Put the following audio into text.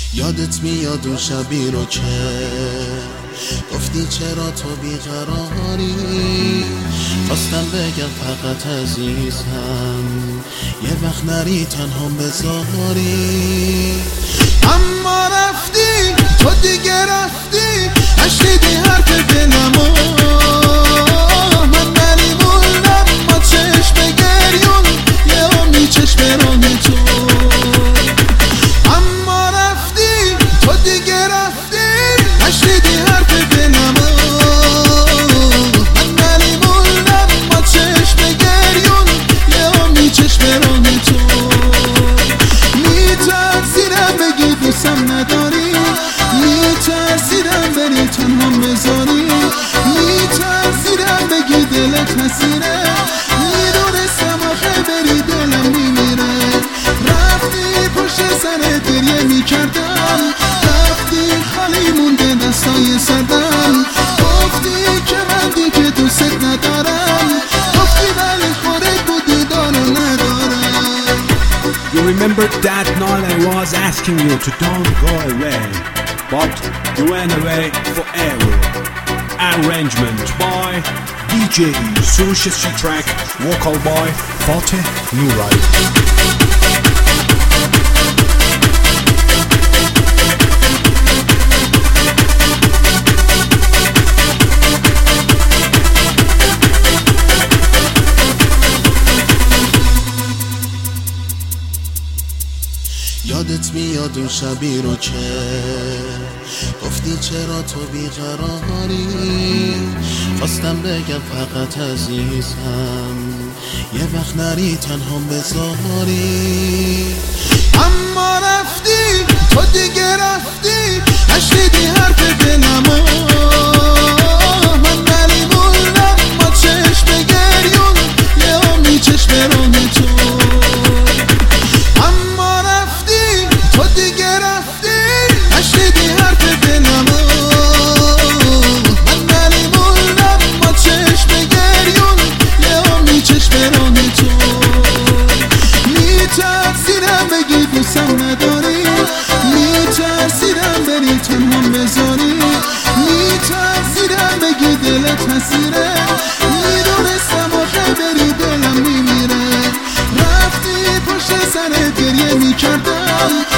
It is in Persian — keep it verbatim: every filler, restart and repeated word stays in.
یادت میاد اون شبی رو که گفتی چرا تو بیقراری، خواستم بگم فقط عزیزم یه وقت نری تنها بذاری، اما رفتی تو دیگه رفتی، نشنیدی حرف دلمو، من بری موندم با چشم گریون یه امی چشم راه تو، اما رفتی تو دیگه رفتی، نشنیدی حرف دلمو، من بری موندم با چشم گریون یه امی چشم راه تو، میترسیدم بگی دوستم نداری، میترسیدم بری تنها بذاری، میترسیدم بگی دلت حسیره، میدونستم آخه بری دلم میمیره، رفتی پشت سر گریه میکردم، رفتی خالی مونده دستای سردم، گفتی که من دیگه دوست ندارم، گفتی ولی خودت بودی دارو ندارم. You remember that night I was asking you to don't go away, but you went away forever. Arrangement by D J Sushi Track, vocal by Fateh Nuray. یادت میاد اون شبی رو که گفتی چرا تو بیقراری، خواستم بگم فقط عزیزم یه وقت نری تنها بذاری، اما رفتی تو دیگه رفتی، نشنیدی حرف دلمو، من بری موندم با چشم گریون یه امی چشم راه تو، تو دیگه رفتی، نشنیدی حرف دلمو، من بری موندم با چشم گریون یه امی چشم راه تو، میترسیدم بگی دوستم نداری، میترسیدم بری تنها بذاری، میترسیدم بگی دلت حسیره، میدونستم آخه بری دلم میمیره، رفتی پشت سر گریه میکردم،